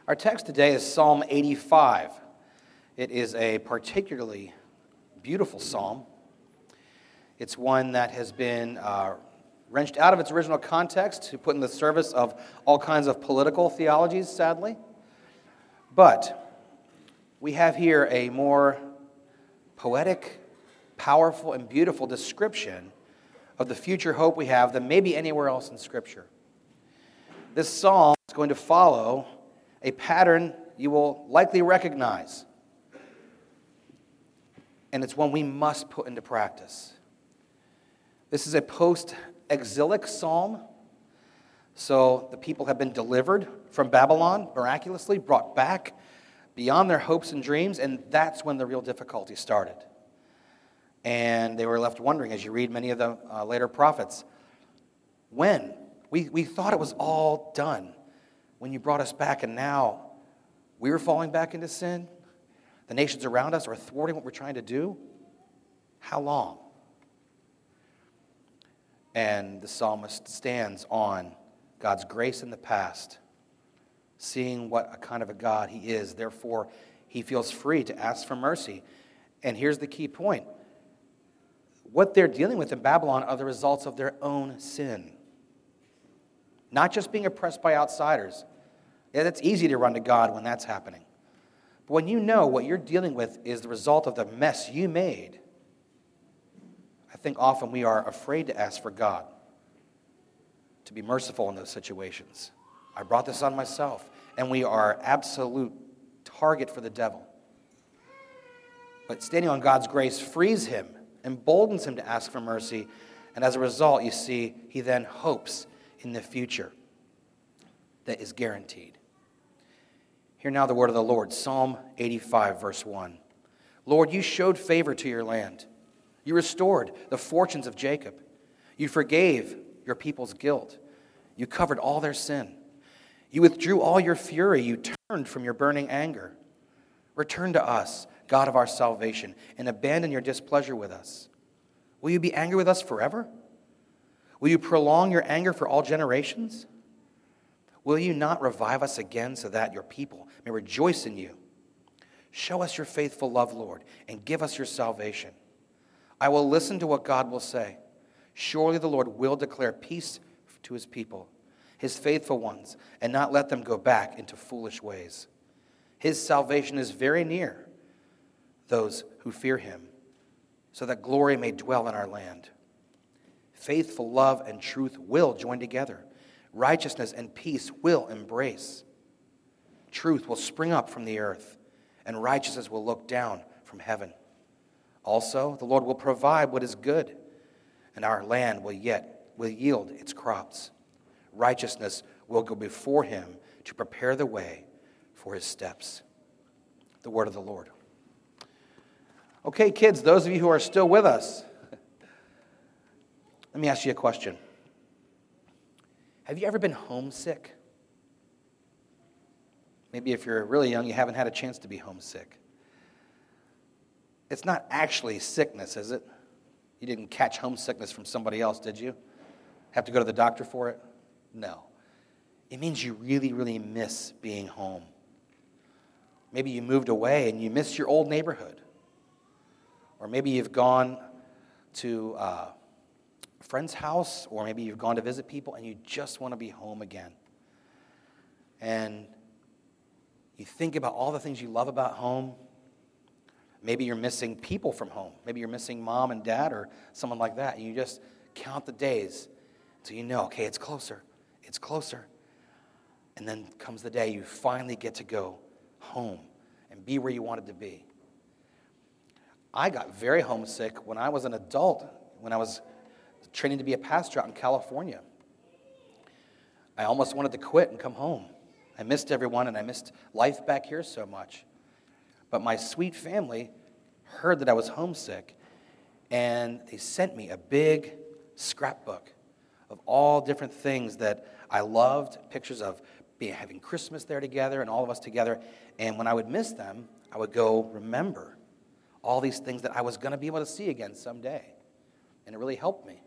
Our text today is Psalm 85. It is a particularly beautiful psalm. It's one that has been wrenched out of its original context to put in the service of all kinds of political theologies, sadly. But we have here a more poetic, powerful, and beautiful description of the future hope we have than maybe anywhere else in Scripture. This psalm is going to follow a pattern you will likely recognize. And it's one we must put into practice. This is a post-exilic psalm. So the people have been delivered from Babylon, miraculously brought back beyond their hopes and dreams, and that's when the real difficulty started. And they were left wondering, as you read many of the later prophets, when? We thought it was all done when you brought us back, and now we're falling back into sin? The nations around us are thwarting what we're trying to do? How long? And the psalmist stands on God's grace in the past, seeing what a kind of a God he is. Therefore, he feels free to ask for mercy. And here's the key point. What they're dealing with in Babylon are the results of their own sin. Not just being oppressed by outsiders. Yeah, that's easy to run to God when that's happening. But when you know what you're dealing with is the result of the mess you made, I think often we are afraid to ask for God to be merciful in those situations. I brought this on myself. And we are absolute target for the devil. But standing on God's grace frees him, emboldens him to ask for mercy, and as a result, you see, he then hopes in the future that is guaranteed. Hear now the word of the Lord, Psalm 85, verse 1. Lord, you showed favor to your land. You restored the fortunes of Jacob. You forgave your people's guilt. You covered all their sin. You withdrew all your fury. You turned from your burning anger. Return to us, God of our salvation, and abandon your displeasure with us. Will you be angry with us forever? Will you prolong your anger for all generations? Will you not revive us again so that your people may rejoice in you? Show us your faithful love, Lord, and give us your salvation. I will listen to what God will say. Surely the Lord will declare peace to his people, his faithful ones, and not let them go back into foolish ways. His salvation is very near those who fear him, so that glory may dwell in our land. Faithful love and truth will join together. Righteousness and peace will embrace. Truth will spring up from the earth, and righteousness will look down from heaven. Also, the Lord will provide what is good, and our land will yield its crops. Righteousness will go before him to prepare the way for his steps. The word of the Lord. Okay, kids, those of you who are still with us, let me ask you a question. Have you ever been homesick? Maybe if you're really young, you haven't had a chance to be homesick. It's not actually sickness, is it? You didn't catch homesickness from somebody else, did you? Have to go to the doctor for it? No. It means you really, really miss being home. Maybe you moved away and you miss your old neighborhood. Or maybe you've gone to a friend's house, or maybe you've gone to visit people and you just want to be home again. And you think about all the things you love about home. Maybe you're missing people from home. Maybe you're missing mom and dad or someone like that. And you just count the days until you know, okay, it's closer. It's closer. And then comes the day you finally get to go home and be where you wanted to be. I got very homesick when I was an adult, when I was training to be a pastor out in California. I almost wanted to quit and come home. I missed everyone, and I missed life back here so much. But my sweet family heard that I was homesick, and they sent me a big scrapbook of all different things that I loved, pictures of having Christmas there together and all of us together. And when I would miss them, I would go remember all these things that I was going to be able to see again someday. And it really helped me.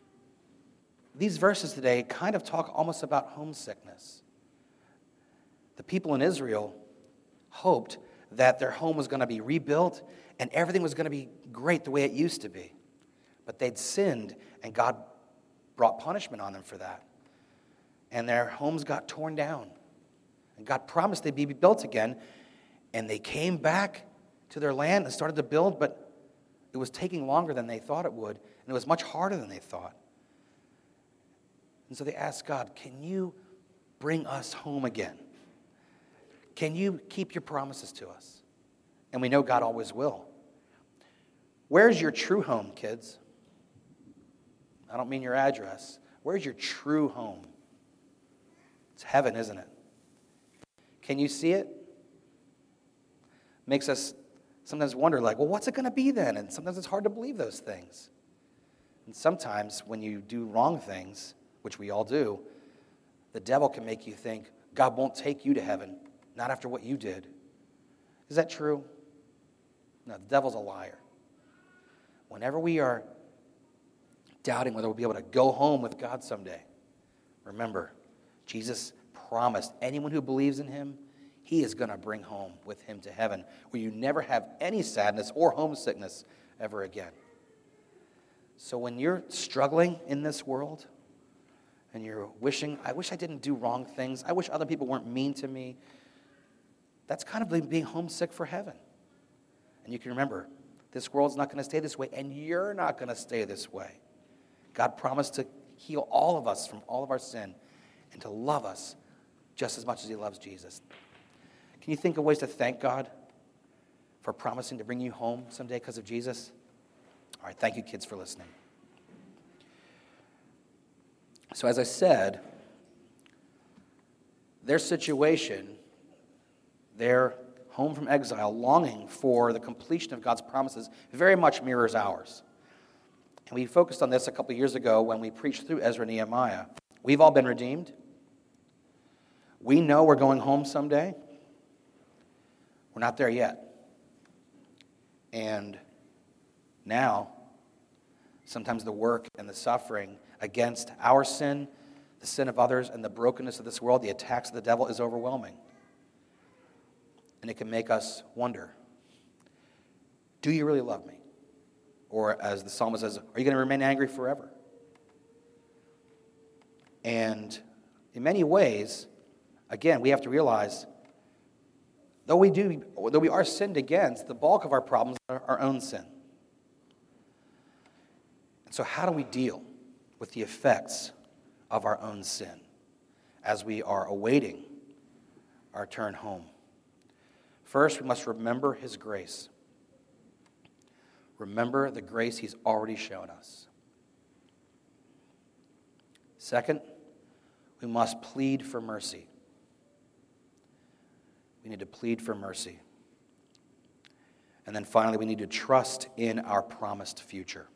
These verses today kind of talk almost about homesickness. people in Israel hoped that their home was going to be rebuilt and everything was going to be great the way it used to be. But they'd sinned, and God brought punishment on them for that. And their homes got torn down. And God promised they'd be built again. And they came back to their land and started to build, but it was taking longer than they thought it would. And it was much harder than they thought. And so they asked God, can you bring us home again? Can you keep your promises to us? And we know God always will. Where's your true home, kids? I don't mean your address. Where's your true home? It's heaven, isn't it? Can you see it? Makes us sometimes wonder, like, well, what's it going to be then? And sometimes it's hard to believe those things. And sometimes when you do wrong things, which we all do, the devil can make you think God won't take you to heaven, not after what you did. Is that true? No, the devil's a liar. Whenever we are doubting whether we'll be able to go home with God someday, remember, Jesus promised anyone who believes in him, he is going to bring home with him to heaven, where you never have any sadness or homesickness ever again. So when you're struggling in this world, and you're wishing, I wish I didn't do wrong things, I wish other people weren't mean to me, that's kind of being homesick for heaven. And you can remember, this world's not going to stay this way, and you're not going to stay this way. God promised to heal all of us from all of our sin and to love us just as much as he loves Jesus. Can you think of ways to thank God for promising to bring you home someday because of Jesus? All right, thank you, kids, for listening. So as I said, their situation, their home from exile, longing for the completion of God's promises, very much mirrors ours. And we focused on this a couple years ago when we preached through Ezra and Nehemiah. We've all been redeemed. We know we're going home someday. We're not there yet. And now, sometimes the work and the suffering against our sin, the sin of others, and the brokenness of this world, the attacks of the devil is overwhelming. And it can make us wonder, do you really love me? Or as the psalmist says, are you going to remain angry forever? And in many ways, again, we have to realize, though we are sinned against, the bulk of our problems are our own sin. And so how do we deal with the effects of our own sin as we are awaiting our turn home? First, we must remember his grace. Remember the grace he's already shown us. Second, we must plead for mercy. We need to plead for mercy. And then finally, we need to trust in our promised future.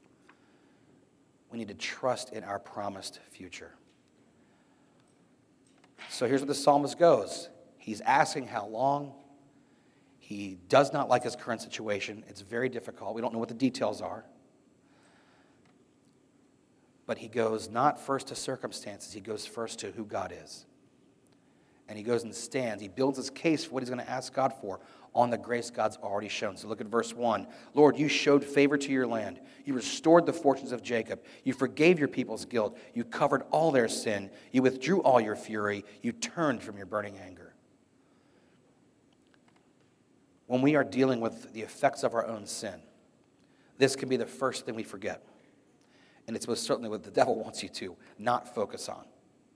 We need to trust in our promised future. So here's where the psalmist goes. He's asking how long. He does not like his current situation. It's very difficult. We don't know what the details are. But he goes not first to circumstances. He goes first to who God is. And he goes and stands. He builds his case for what he's going to ask God for on the grace God's already shown. So look at verse 1. Lord, you showed favor to your land. You restored the fortunes of Jacob. You forgave your people's guilt. You covered all their sin. You withdrew all your fury. You turned from your burning anger. When we are dealing with the effects of our own sin, this can be the first thing we forget. And it's most certainly what the devil wants you to not focus on.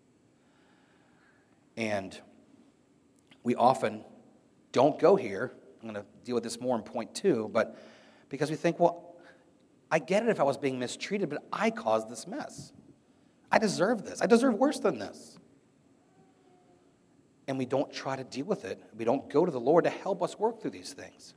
And we often don't go here. I'm going to deal with this more in point 2, but because we think, well, I get it if I was being mistreated, but I caused this mess. I deserve this. I deserve worse than this. And we don't try to deal with it. We don't go to the Lord to help us work through these things.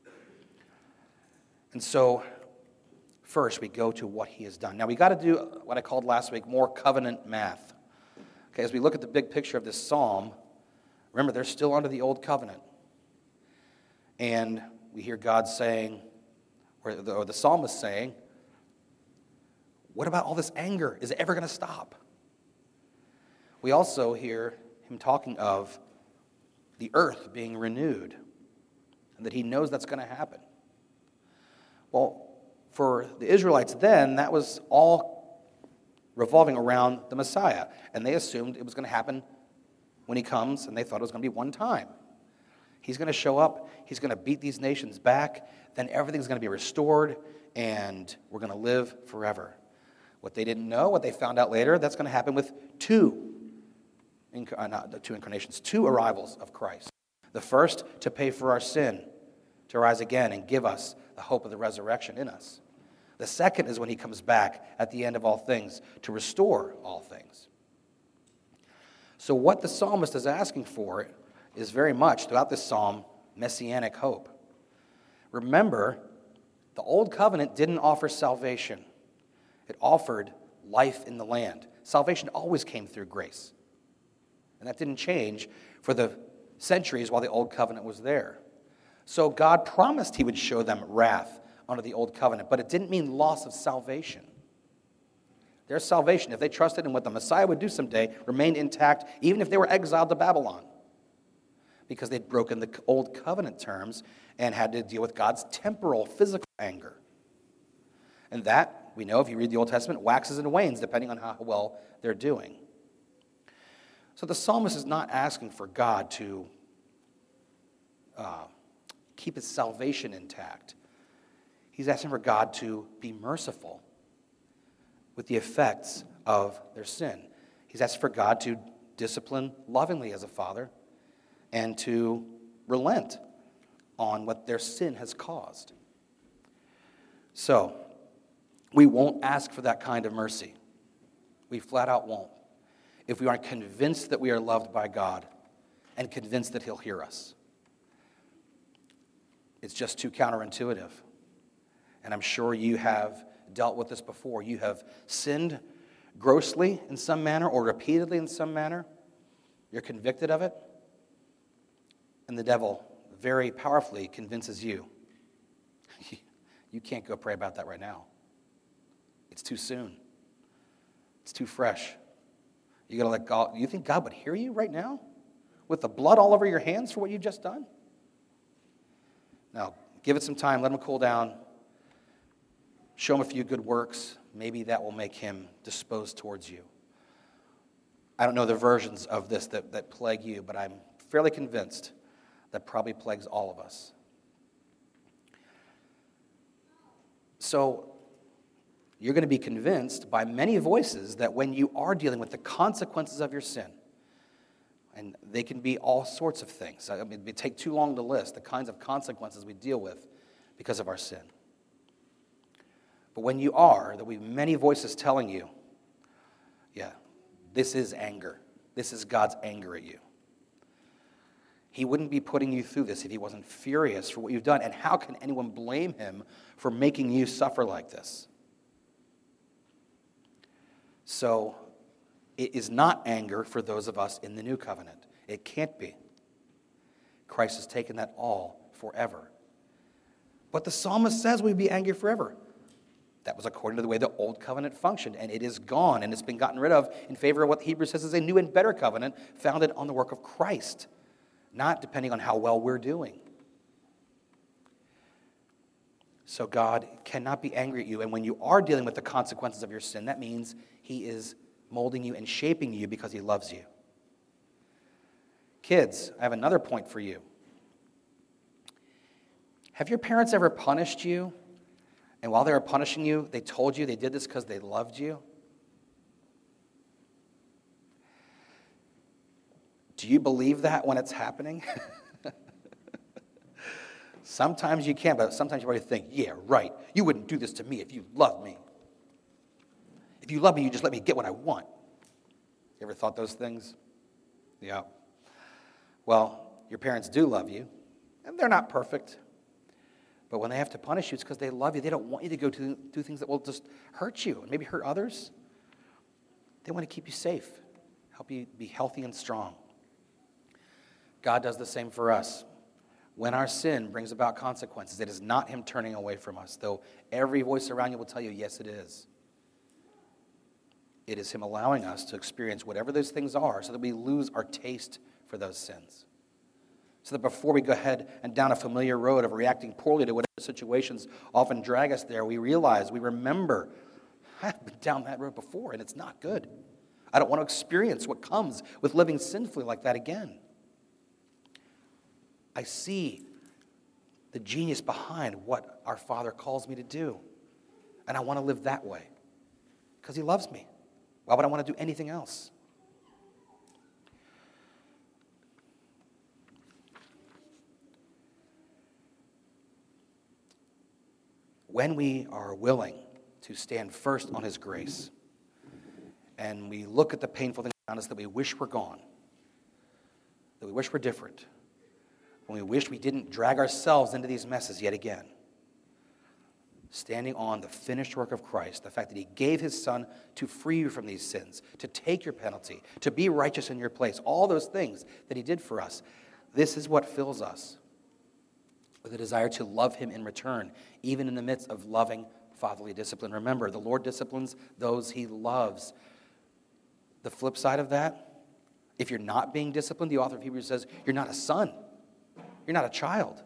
And so, first, we go to what he has done. Now, we got to do what I called last week more covenant math. Okay, as we look at the big picture of this psalm, remember, they're still under the old covenant. And we hear God saying, or the psalmist saying, what about all this anger? Is it ever going to stop? We also hear him talking of the earth being renewed, and that he knows that's going to happen. Well, for the Israelites then, that was all revolving around the Messiah, and they assumed it was going to happen when he comes, and they thought it was going to be one time. He's going to show up, he's going to beat these nations back, then everything's going to be restored, and we're going to live forever. What they didn't know, what they found out later, that's going to happen with two incarnations, two arrivals of Christ. The first, to pay for our sin, to rise again and give us the hope of the resurrection in us. The second is when he comes back at the end of all things to restore all things. So what the psalmist is asking for is very much, throughout this psalm, messianic hope. Remember, the old covenant didn't offer salvation. It offered life in the land. Salvation always came through grace. And that didn't change for the centuries while the old covenant was there. So God promised he would show them wrath under the old covenant, but it didn't mean loss of salvation. Their salvation, if they trusted in what the Messiah would do someday, remained intact, even if they were exiled to Babylon, because they'd broken the old covenant terms and had to deal with God's temporal, physical anger. And that, we know if you read the Old Testament, waxes and wanes depending on how well they're doing. So the psalmist is not asking for God to keep his salvation intact. He's asking for God to be merciful with the effects of their sin. He's asking for God to discipline lovingly as a father and to relent on what their sin has caused. So, we won't ask for that kind of mercy. We flat out won't. If we aren't convinced that we are loved by God and convinced that he'll hear us. It's just too counterintuitive. And I'm sure you have dealt with this before. You have sinned grossly in some manner or repeatedly in some manner. You're convicted of it. And the devil very powerfully convinces you, you can't go pray about that right now. It's too soon. It's too fresh. You got to let God. You think God would hear you right now? With the blood all over your hands for what you've just done? Now, give it some time. Let him cool down. Show him a few good works. Maybe that will make him disposed towards you. I don't know the versions of this that plague you, but I'm fairly convinced that probably plagues all of us. So, you're going to be convinced by many voices that when you are dealing with the consequences of your sin, and they can be all sorts of things. I mean, it would take too long to list the kinds of consequences we deal with because of our sin. But when you are, there'll be many voices telling you, yeah, this is anger. This is God's anger at you. He wouldn't be putting you through this if he wasn't furious for what you've done. And how can anyone blame him for making you suffer like this? So, it is not anger for those of us in the new covenant. It can't be. Christ has taken that all forever. But the psalmist says we'd be angry forever. That was according to the way the old covenant functioned, and it is gone, and it's been gotten rid of in favor of what Hebrews says is a new and better covenant founded on the work of Christ, not depending on how well we're doing. So God cannot be angry at you, and when you are dealing with the consequences of your sin, that means he is molding you and shaping you because he loves you. Kids, I have another point for you. Have your parents ever punished you? And while they were punishing you, they told you they did this because they loved you? Do you believe that when it's happening? Sometimes you can, but sometimes you already think, yeah, right. You wouldn't do this to me if you loved me. If you love me, you just let me get what I want. You ever thought those things? Yeah. Well, your parents do love you, and they're not perfect. But when they have to punish you, it's because they love you. They don't want you to go do things that will just hurt you and maybe hurt others. They want to keep you safe, help you be healthy and strong. God does the same for us. When our sin brings about consequences, it is not him turning away from us, though every voice around you will tell you, yes, it is. It is him allowing us to experience whatever those things are so that we lose our taste for those sins. So that before we go ahead and down a familiar road of reacting poorly to whatever situations often drag us there, we remember, I've been down that road before and it's not good. I don't want to experience what comes with living sinfully like that again. I see the genius behind what our Father calls me to do. And I want to live that way because He loves me. Why would I want to do anything else? When we are willing to stand first on His grace, and we look at the painful things around us that we wish were gone, that we wish were different, when we wish we didn't drag ourselves into these messes yet again, standing on the finished work of Christ, the fact that He gave His Son to free you from these sins, to take your penalty, to be righteous in your place, all those things that He did for us, this is what fills us with a desire to love Him in return, even in the midst of loving fatherly discipline. Remember, the Lord disciplines those He loves. The flip side of that, if you're not being disciplined, the author of Hebrews says, you're not a son. You're not a child.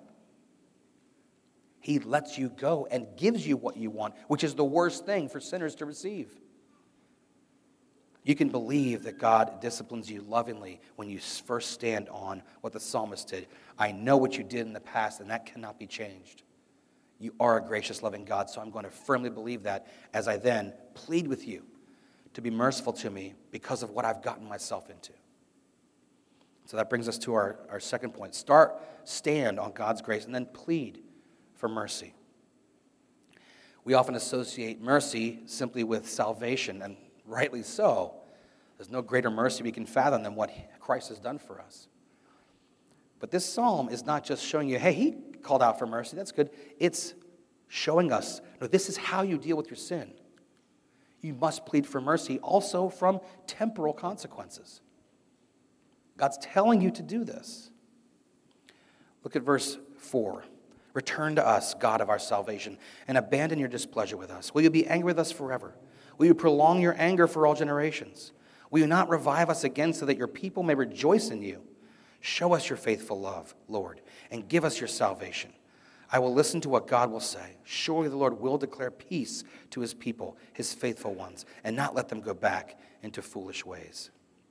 He lets you go and gives you what you want, which is the worst thing for sinners to receive. You can believe that God disciplines you lovingly when you first stand on what the psalmist did. I know what you did in the past, and that cannot be changed. You are a gracious, loving God, so I'm going to firmly believe that as I then plead with you to be merciful to me because of what I've gotten myself into. So that brings us to our second point. Stand on God's grace, and then plead for mercy. We often associate mercy simply with salvation, and rightly so. There's no greater mercy we can fathom than what Christ has done for us. But this psalm is not just showing you, hey, He called out for mercy, that's good. It's showing us, no, this is how you deal with your sin. You must plead for mercy also from temporal consequences. God's telling you to do this. Look at verse 4. Return to us, God of our salvation, and abandon your displeasure with us. Will you be angry with us forever? Will you prolong your anger for all generations? Will you not revive us again so that your people may rejoice in you? Show us your faithful love, Lord, and give us your salvation. I will listen to what God will say. Surely the Lord will declare peace to His people, His faithful ones, and not let them go back into foolish ways.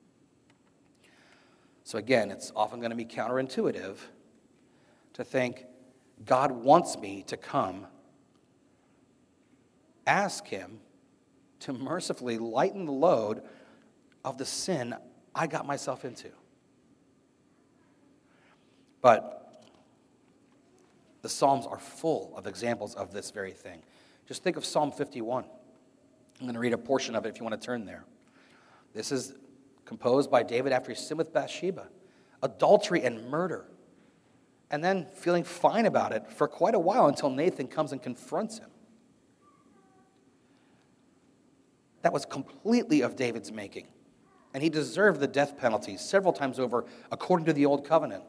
So again, it's often going to be counterintuitive to think, God wants me to come, ask Him to mercifully lighten the load of the sin I got myself into. But the Psalms are full of examples of this very thing. Just think of Psalm 51. I'm going to read a portion of it if you want to turn there. This is composed by David after he sinned with Bathsheba, adultery and murder, and then feeling fine about it for quite a while until Nathan comes and confronts him. That was completely of David's making, and he deserved the death penalty several times over according to the Old Covenant.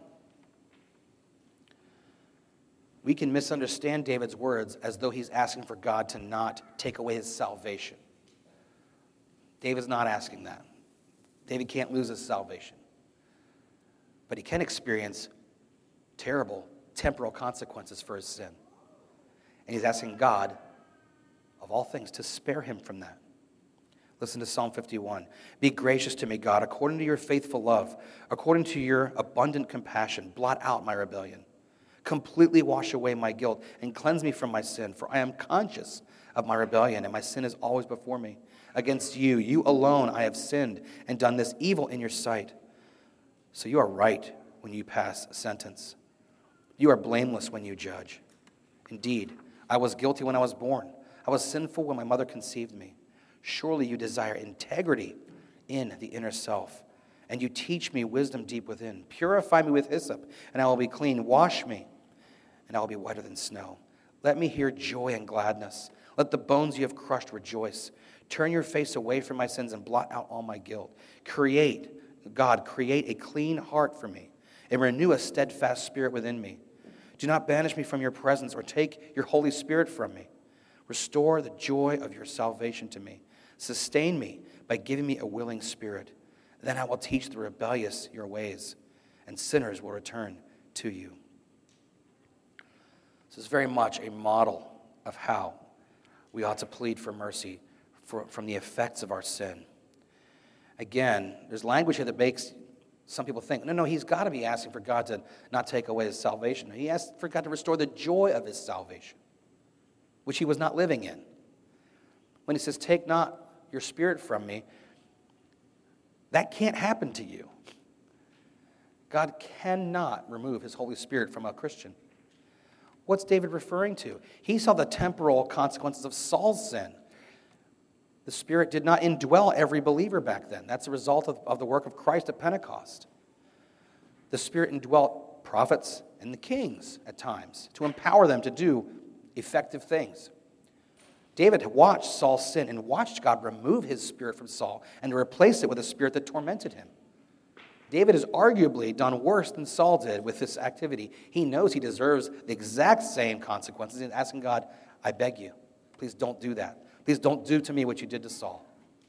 We can misunderstand David's words as though he's asking for God to not take away his salvation. David's not asking that. David can't lose his salvation. But he can experience terrible temporal consequences for his sin. And he's asking God, of all things, to spare him from that. Listen to Psalm 51. Be gracious to me, God, according to your faithful love, according to your abundant compassion, blot out my rebellion. Completely wash away my guilt and cleanse me from my sin, for I am conscious of my rebellion, and my sin is always before me. Against you, you alone, I have sinned and done this evil in your sight. So you are right when you pass sentence. You are blameless when you judge. Indeed, I was guilty when I was born. I was sinful when my mother conceived me. Surely you desire integrity in the inner self, and you teach me wisdom deep within. Purify me with hyssop, and I will be clean. Wash me, and I will be whiter than snow. Let me hear joy and gladness. Let the bones you have crushed rejoice. Turn your face away from my sins and blot out all my guilt. Create a clean heart for me, and renew a steadfast spirit within me. Do not banish me from your presence or take your Holy Spirit from me. Restore the joy of your salvation to me. Sustain me by giving me a willing spirit. Then I will teach the rebellious your ways, and sinners will return to you. This is very much a model of how we ought to plead for mercy from the effects of our sin. Again, there's language here that makes some people think, no, he's got to be asking for God to not take away his salvation. He asked for God to restore the joy of his salvation, which he was not living in. When he says, take not your spirit from me, that can't happen to you. God cannot remove his Holy Spirit from a Christian. What's David referring to? He saw the temporal consequences of Saul's sin. The Spirit did not indwell every believer back then. That's a result of the work of Christ at Pentecost. The Spirit indwelt prophets and the kings at times to empower them to do effective things. David watched Saul sin and watched God remove his spirit from Saul and to replace it with a spirit that tormented him. David has arguably done worse than Saul did with this activity. He knows he deserves the exact same consequences. He's asking God, I beg you, please don't do that. Please don't do to me what you did to Saul.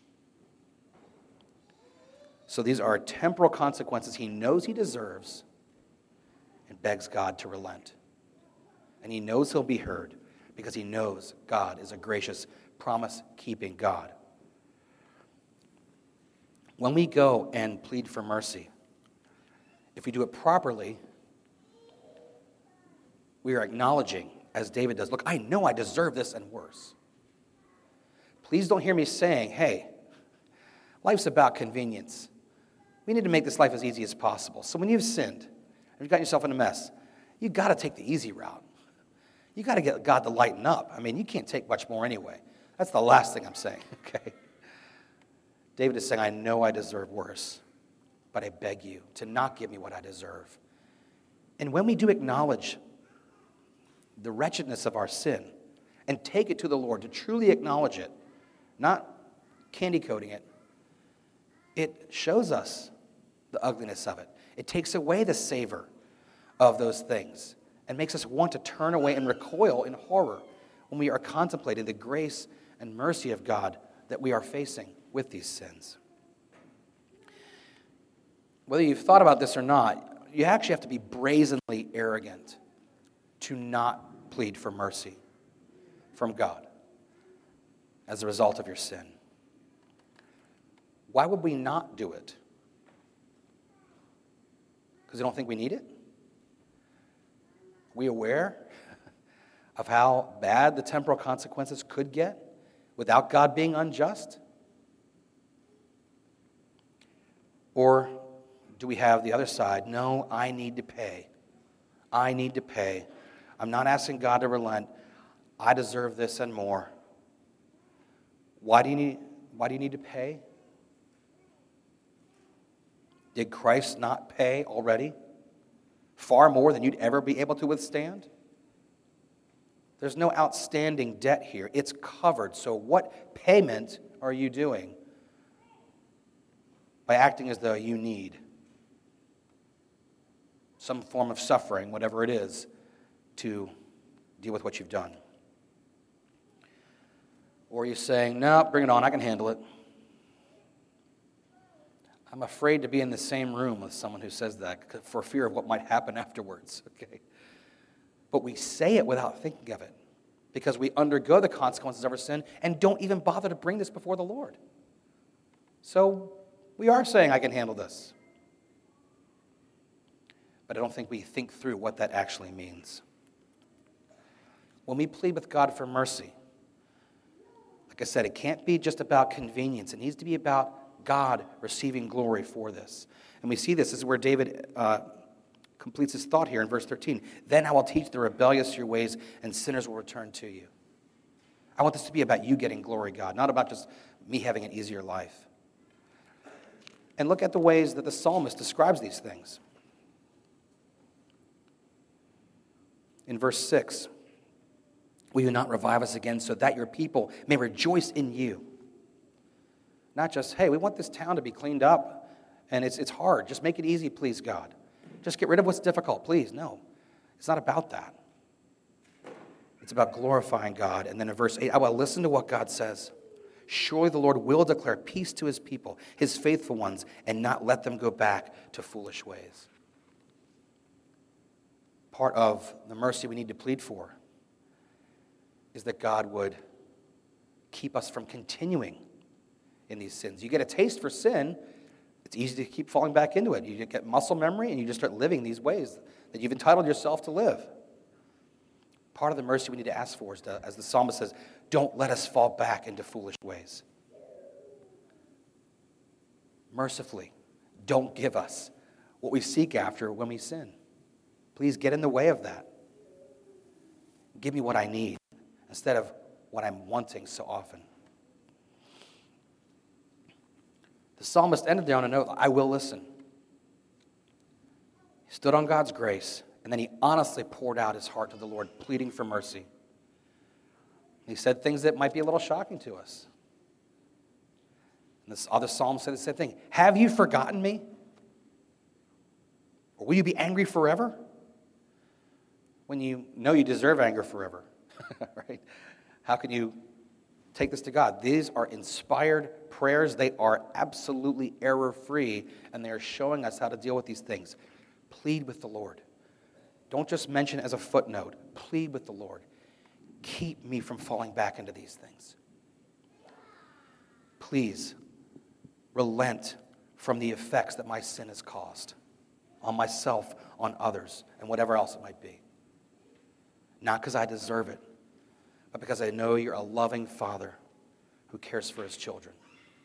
So these are temporal consequences he knows he deserves and begs God to relent. And he knows he'll be heard because he knows God is a gracious, promise-keeping God. When we go and plead for mercy, if we do it properly, we are acknowledging, as David does, look, I know I deserve this and worse. Please don't hear me saying, hey, life's about convenience. We need to make this life as easy as possible. So when you've sinned and you've gotten yourself in a mess, you've got to take the easy route. You've got to get God to lighten up. I mean, you can't take much more anyway. That's the last thing I'm saying, okay? David is saying, I know I deserve worse, but I beg you to not give me what I deserve. And when we do acknowledge the wretchedness of our sin and take it to the Lord, to truly acknowledge it, not candy coating it, it shows us the ugliness of it. It takes away the savor of those things and makes us want to turn away and recoil in horror when we are contemplating the grace and mercy of God that we are facing with these sins. Whether you've thought about this or not, you actually have to be brazenly arrogant to not plead for mercy from God as a result of your sin. Why would we not do it? Because we don't think we need it? Are we aware of how bad the temporal consequences could get without God being unjust? Or do we have the other side? No, I need to pay. I need to pay. I'm not asking God to relent. I deserve this and more. Why do you need to pay? Did Christ not pay already? Far more than you'd ever be able to withstand? There's no outstanding debt here. It's covered. So what payment are you doing by acting as though you need some form of suffering, whatever it is, to deal with what you've done? Or are you saying, no, bring it on, I can handle it. I'm afraid to be in the same room with someone who says that for fear of what might happen afterwards, okay? But we say it without thinking of it because we undergo the consequences of our sin and don't even bother to bring this before the Lord. So we are saying, I can handle this. But I don't think we think through what that actually means. When we plead with God for mercy, like I said, it can't be just about convenience. It needs to be about God receiving glory for this. And we see this is where David completes his thought here in verse 13. Then I will teach the rebellious your ways, and sinners will return to you. I want this to be about you getting glory, God, not about just me having an easier life. And look at the ways that the psalmist describes these things. In verse 6, will you not revive us again so that your people may rejoice in you? Not just, hey, we want this town to be cleaned up, and it's hard. Just make it easy, please, God. Just get rid of what's difficult, please. No, it's not about that. It's about glorifying God. And then in verse 8, I will listen to what God says. Surely the Lord will declare peace to his people, his faithful ones, and not let them go back to foolish ways. part of the mercy we need to plead for is that God would keep us from continuing in these sins. You get a taste for sin, it's easy to keep falling back into it. You get muscle memory and you just start living these ways that you've entitled yourself to live. Part of the mercy we need to ask for is, as the psalmist says, don't let us fall back into foolish ways. Mercifully, don't give us what we seek after when we sin. Please get in the way of that. Give me what I need instead of what I'm wanting so often. The psalmist ended there on a note, I will listen. He stood on God's grace, and then he honestly poured out his heart to the Lord, pleading for mercy. He said things that might be a little shocking to us. And this other psalm said the same thing. Have you forgotten me? Or will you be angry forever? When you know you deserve anger forever, right? How can you take this to God? These are inspired prayers. They are absolutely error-free, and they are showing us how to deal with these things. Plead with the Lord. Don't just mention it as a footnote. Plead with the Lord. Keep me from falling back into these things. Please relent from the effects that my sin has caused on myself, on others, and whatever else it might be. Not because I deserve it, but because I know you're a loving Father who cares for his children.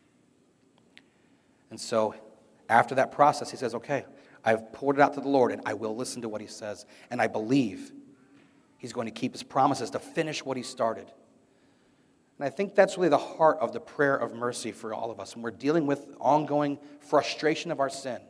And so, after that process, he says, okay, I've poured it out to the Lord, and I will listen to what he says. And I believe he's going to keep his promises to finish what he started. And I think that's really the heart of the prayer of mercy for all of us. When we're dealing with ongoing frustration of our sin,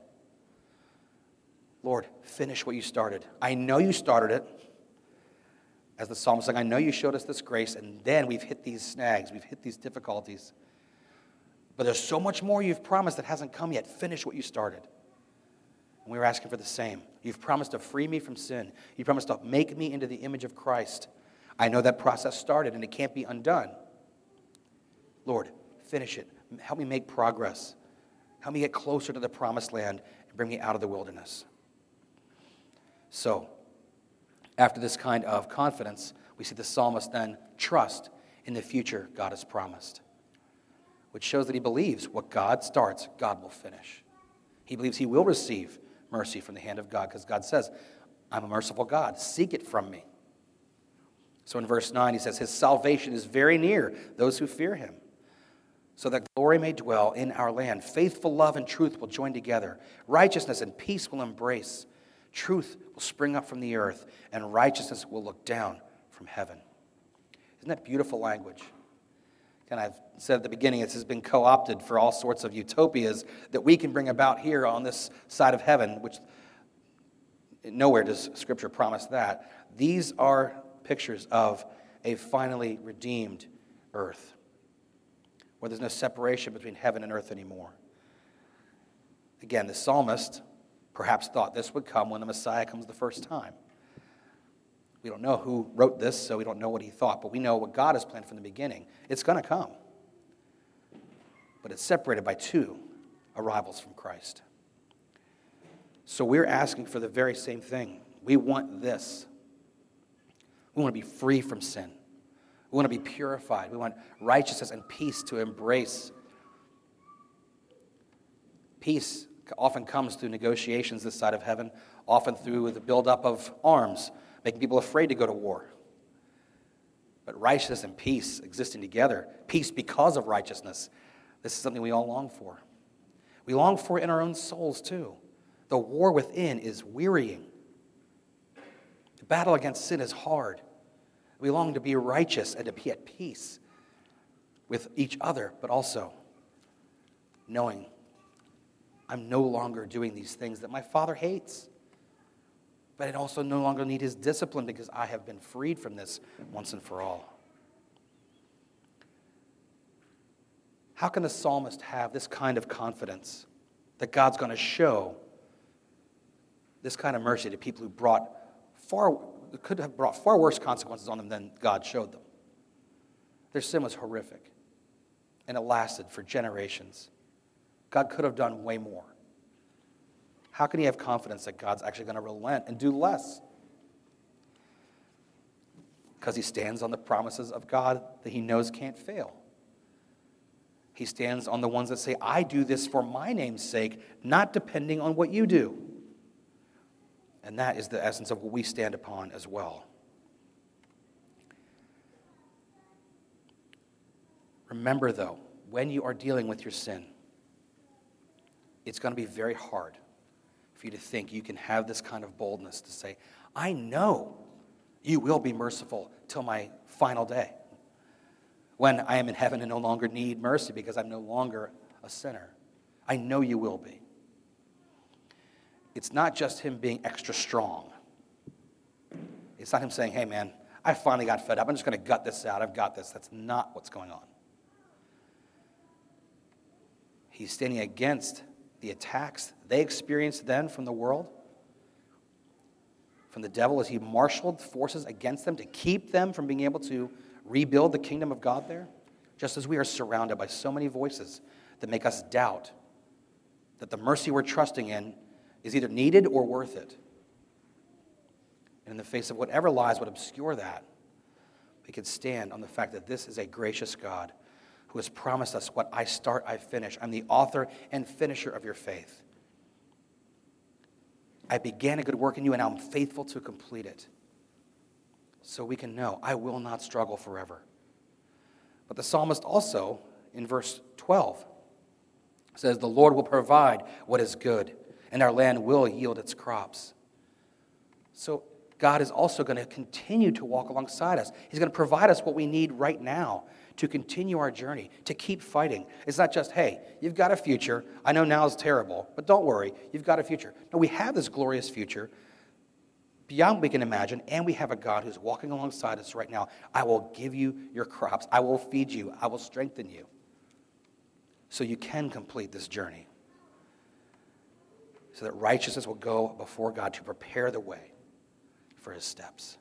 Lord, finish what you started. I know you started it. As the psalmist said, I know you showed us this grace, and then we've hit these snags, we've hit these difficulties. But there's so much more you've promised that hasn't come yet. Finish what you started. And we were asking for the same. You've promised to free me from sin. You promised to make me into the image of Christ. I know that process started, and it can't be undone. Lord, finish it. Help me make progress. Help me get closer to the promised land and bring me out of the wilderness. So, after this kind of confidence, we see the psalmist then trust in the future God has promised, which shows that he believes what God starts, God will finish. He believes he will receive mercy from the hand of God because God says, I'm a merciful God. Seek it from me. So in verse 9, he says, his salvation is very near those who fear him, so that glory may dwell in our land. Faithful love and truth will join together. Righteousness and peace will embrace. Truth will spring up from the earth, and righteousness will look down from heaven. Isn't that beautiful language? And I've said at the beginning, this has been co-opted for all sorts of utopias that we can bring about here on this side of heaven, which nowhere does Scripture promise that. These are pictures of a finally redeemed earth, where there's no separation between heaven and earth anymore. Again, the psalmist perhaps thought this would come when the Messiah comes the first time. We don't know who wrote this, so we don't know what he thought, but we know what God has planned from the beginning. It's going to come. But it's separated by two arrivals from Christ. So we're asking for the very same thing. We want this. We want to be free from sin. We want to be purified. We want righteousness and peace to embrace. Peace often comes through negotiations this side of heaven, often through the buildup of arms, making people afraid to go to war. But righteousness and peace existing together, peace because of righteousness, this is something we all long for. We long for it in our own souls too. The war within is wearying. The battle against sin is hard. We long to be righteous and to be at peace with each other, but also knowing I'm no longer doing these things that my Father hates. But I also no longer need his discipline because I have been freed from this once and for all. How can the psalmist have this kind of confidence that God's going to show this kind of mercy to people who could have brought far worse consequences on them than God showed them? Their sin was horrific, and it lasted for generations. God could have done way more. How can he have confidence that God's actually going to relent and do less? because he stands on the promises of God that he knows can't fail. He stands on the ones that say, I do this for my name's sake, not depending on what you do. And that is the essence of what we stand upon as well. Remember, though, when you are dealing with your sin, it's going to be very hard for you to think you can have this kind of boldness to say, I know you will be merciful till my final day, when I am in heaven and no longer need mercy because I'm no longer a sinner. I know you will be. It's not just him being extra strong. It's not him saying, hey man, I finally got fed up. I'm just going to gut this out. I've got this. That's not what's going on. He's standing against the attacks they experienced then from the world, from the devil, as he marshaled forces against them to keep them from being able to rebuild the kingdom of God there, just as we are surrounded by so many voices that make us doubt that the mercy we're trusting in is either needed or worth it. And in the face of whatever lies would obscure that, we can stand on the fact that this is a gracious God who has promised us, what I start, I finish. I'm the author and finisher of your faith. I began a good work in you, and I'm faithful to complete it. So we can know, I will not struggle forever. But the psalmist also, in verse 12, says, the Lord will provide what is good, and our land will yield its crops. So God is also going to continue to walk alongside us. He's going to provide us what we need right now to continue our journey, to keep fighting. It's not just, hey, you've got a future. I know now is terrible, but don't worry, you've got a future. No, we have this glorious future beyond what we can imagine, and we have a God who's walking alongside us right now. I will give you your crops. I will feed you. I will strengthen you so you can complete this journey, so that righteousness will go before God to prepare the way for his steps.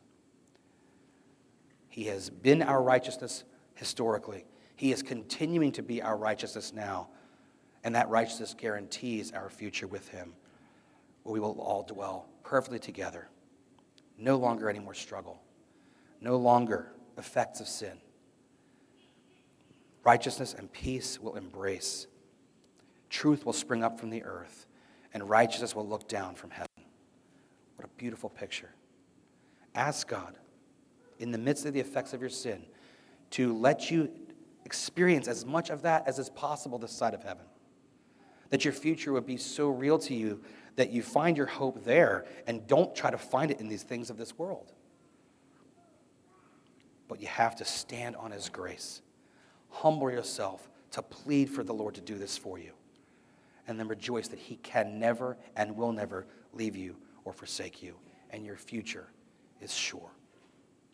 He has been our righteousness historically. He is continuing to be our righteousness now, and that righteousness guarantees our future with him, where we will all dwell perfectly together. No longer any more struggle. No longer effects of sin. Righteousness and peace will embrace. Truth will spring up from the earth, and righteousness will look down from heaven. What a beautiful picture. Ask God, in the midst of the effects of your sin, to let you experience as much of that as is possible this side of heaven. That your future would be so real to you that you find your hope there and don't try to find it in these things of this world. But you have to stand on his grace. Humble yourself to plead for the Lord to do this for you. And then rejoice that he can never and will never leave you or forsake you. And your future is sure.